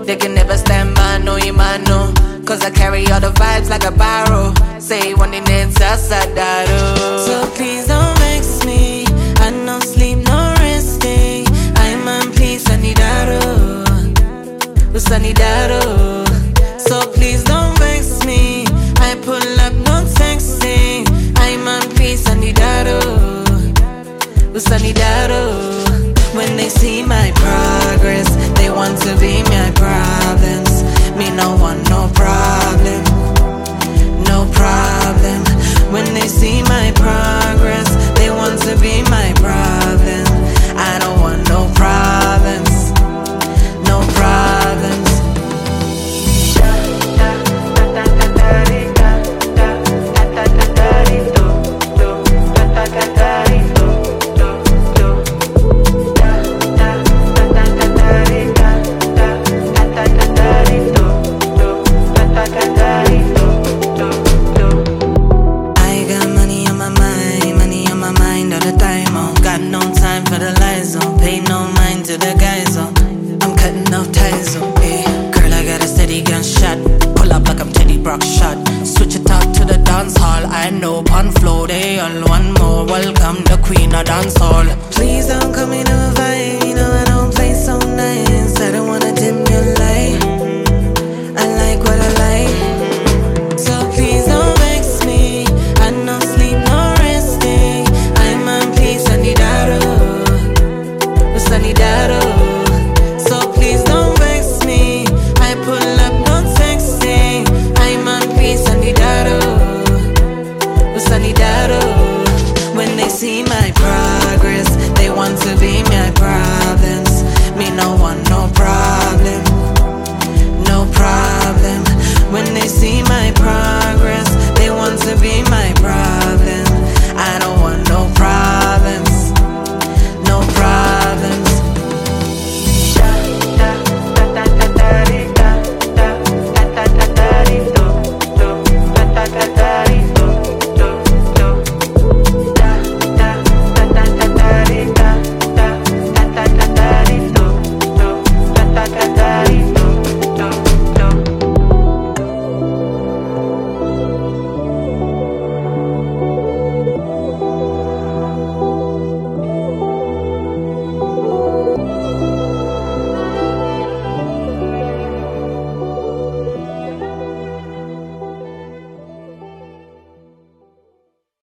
They can never stand mano y mano, cause I carry all the vibes like a barrel. Say one in it's asadaro. So please don't vex me. I no sleep, no resting. I'm on please sanidaro, sanidaro. So please don't vex me. I pull up, no texting. I'm on please sanidaro, sanidaro. When they see my progress, they want to be my problems. Me no want no problem, no problem. When they see my progress, they want to be my problem. I don't want no problems, no problems. No time for the lies, pay no mind to the guys, I'm cutting off ties, yeah. Girl, I got a steady gunshot, pull up like I'm Teddy Brock shot. Switch it up to the dance hall, I know pun flow, they all one more. Welcome the queen of dance hall. Please don't come in a vibe.